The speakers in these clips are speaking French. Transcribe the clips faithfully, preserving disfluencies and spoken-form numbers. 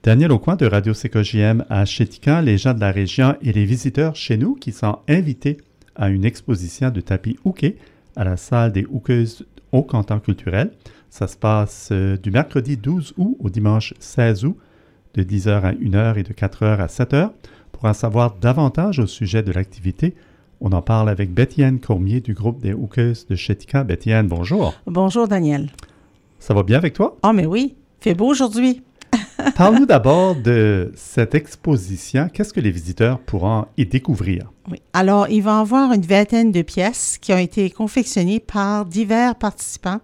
Daniel Aucoin de Radio-C K J M à Chéticamp, les gens de la région et les visiteurs chez nous qui sont invités à une exposition de tapis hooké à la salle des hookeuses au Canton culturel. Ça se passe euh, du mercredi douze août au dimanche seize août, de dix heures à une heure et de quatre heures à sept heures. Pour en savoir davantage au sujet de l'activité, on en parle avec Betty-Anne Cormier du groupe des hookeuses de Chéticamp. Betty-Anne, bonjour. Bonjour, Daniel. Ça va bien avec toi? Ah, mais oui, il fait beau aujourd'hui. Parle-nous d'abord de cette exposition. Qu'est-ce que les visiteurs pourront y découvrir? Oui. Alors, il va y avoir une vingtaine de pièces qui ont été confectionnées par divers participants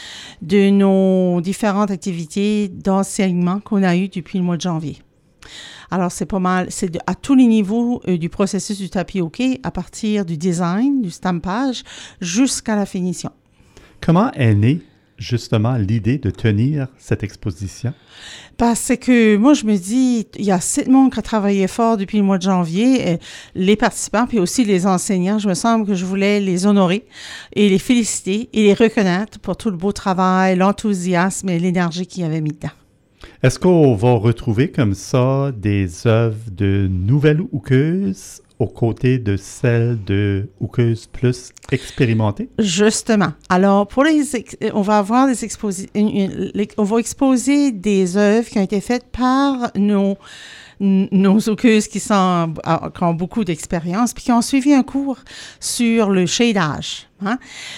de nos différentes activités d'enseignement qu'on a eues depuis le mois de janvier. Alors, c'est pas mal, c'est de, à tous les niveaux euh, du processus du tapis hooké, à partir du design, du stampage, jusqu'à la finition. Comment est née justement l'idée de tenir cette exposition? Parce que moi, je me dis, il y a assez de monde qui a travaillé fort depuis le mois de janvier, euh, les participants, puis aussi les enseignants. Je me semble que je voulais les honorer et les féliciter et les reconnaître pour tout le beau travail, l'enthousiasme et l'énergie qu'ils avaient mis dedans. Est-ce qu'on va retrouver comme ça des œuvres de nouvelles hookeuses aux côtés de celles de hookeuses plus expérimentées? Justement. Alors, pour les, ex- on va avoir des exposi- une- une- les- on va exposer des œuvres qui ont été faites par nos nos hookeuses qui, sont, qui ont beaucoup d'expérience, puis qui ont suivi un cours sur le shadage, hein,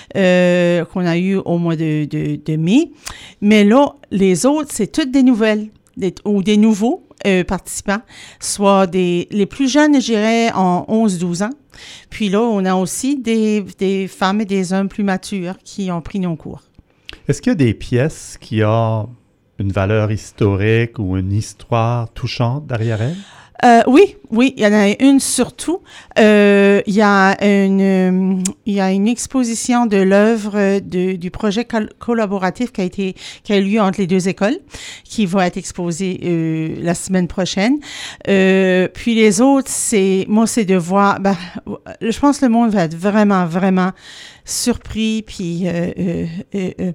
euh, qu'on a eu au mois de, de, de mai. Mais là, les autres, c'est toutes des nouvelles, des, ou des nouveaux euh, participants, soit des les plus jeunes, je dirais, en onze douze ans. Puis là, on a aussi des, des femmes et des hommes plus matures qui ont pris nos cours. Est-ce qu'il y a des pièces qui ont une valeur historique ou une histoire touchante derrière elle? Euh, oui, oui, il y en a une surtout. Euh, il y a une, il y a une exposition de l'œuvre de, du projet col- collaboratif qui a été, qui a eu lieu entre les deux écoles, qui va être exposée euh, la semaine prochaine. Euh, puis les autres, c'est, moi, c'est de voir, ben, je pense que le monde va être vraiment, vraiment surpris, puis euh, euh, euh, euh,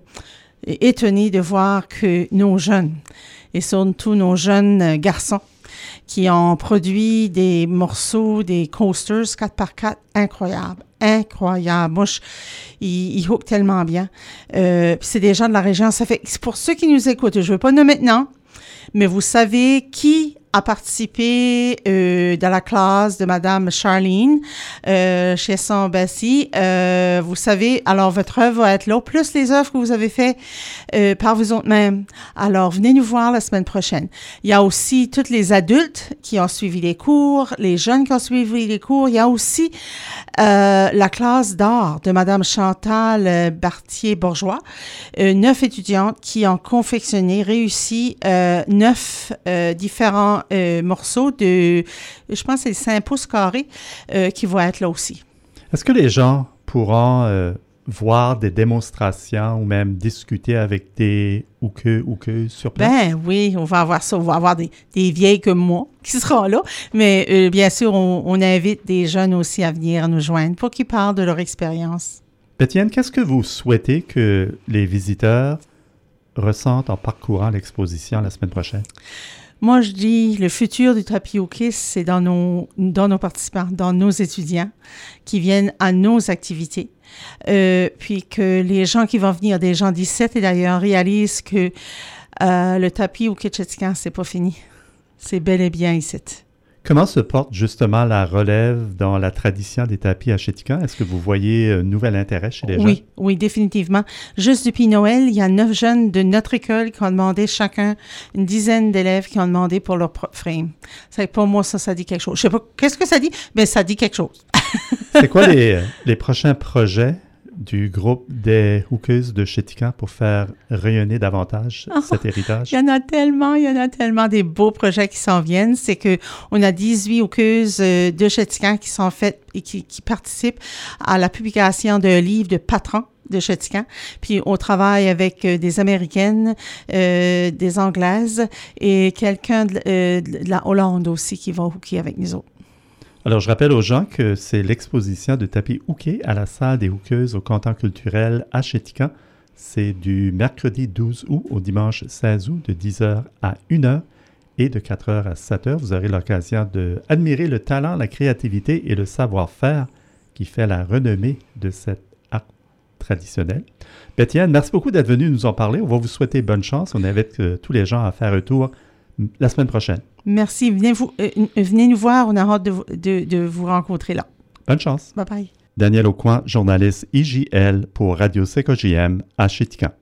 étonné de voir que nos jeunes, et surtout nos jeunes garçons, qui ont produit des morceaux, des coasters quatre par quatre incroyables, incroyables. Moi, je, ils, ils hookent tellement bien. Euh, puis c'est des gens de la région. Ça fait, c'est pour ceux qui nous écoutent, je ne veux pas nommer maintenant, mais vous savez qui a participé euh, dans la classe de Madame Charlene euh, chez son Bessie. Euh, vous savez, alors votre œuvre va être là, plus les œuvres que vous avez faites euh, par vous autres-mêmes. Alors, venez nous voir la semaine prochaine. Il y a aussi tous les adultes qui ont suivi les cours, les jeunes qui ont suivi les cours. Il y a aussi euh, la classe d'art de Madame Chantal Bartier-Bourgeois, euh, neuf étudiantes qui ont confectionné, réussi euh, neuf euh, différents Euh, morceaux de, je pense que c'est cinq pouces carrés euh, qui vont être là aussi. Est-ce que les gens pourront euh, voir des démonstrations ou même discuter avec des hookeux, hookeuses sur place? Ben oui, on va avoir ça. On va avoir des, des vieilles comme moi qui seront là. Mais euh, bien sûr, on, on invite des jeunes aussi à venir nous joindre pour qu'ils parlent de leur expérience. Betty-Anne, qu'est-ce que vous souhaitez que les visiteurs ressentent en parcourant l'exposition la semaine prochaine? Moi, je dis, le futur du tapis hooké, c'est dans nos, dans nos participants, dans nos étudiants qui viennent à nos activités. Euh, puis que les gens qui vont venir, des gens d'ici et d'ailleurs, réalisent que euh, le tapis hooké de Chéticamp, c'est pas fini. C'est bel et bien ici. Comment se porte justement la relève dans la tradition des tapis à Chéticamp? Est-ce que vous voyez un nouvel intérêt chez les gens? Oui, oui, définitivement. Juste depuis Noël, il y a neuf jeunes de notre école qui ont demandé chacun, une dizaine d'élèves qui ont demandé pour leur propre frame. C'est pour moi, ça, ça dit quelque chose. Je sais pas, qu'est-ce que ça dit? Mais ça dit quelque chose. C'est quoi les, les prochains projets du groupe des hookeuses de Chéticamp pour faire rayonner davantage oh, cet héritage? Il y en a tellement, il y en a tellement des beaux projets qui s'en viennent. C'est que on a dix-huit hookeuses euh, de Chéticamp qui sont faites et qui, qui participent à la publication d'un livre de patrons de Chéticamp. Puis on travaille avec euh, des Américaines, euh, des Anglaises et quelqu'un de, euh, de la Hollande aussi qui va hooker avec nous autres. Alors, je rappelle aux gens que c'est l'exposition de tapis hooké à la salle des hookeuses au Canton culturel à Chéticamp. C'est du mercredi douze août au dimanche seize août de dix heures à une heure et de quatre heures à sept heures. Vous aurez l'occasion d'admirer le talent, la créativité et le savoir-faire qui fait la renommée de cet art traditionnel. Bétienne, merci beaucoup d'être venue nous en parler. On va vous souhaiter bonne chance. On invite euh, tous les gens à faire un tour la semaine prochaine. Merci. Venez, vous, euh, venez nous voir. On a hâte de, de, de vous rencontrer là. Bonne chance. Bye bye. Daniel Aucoin, journaliste I J L pour Radio C K J M à Chéticamp.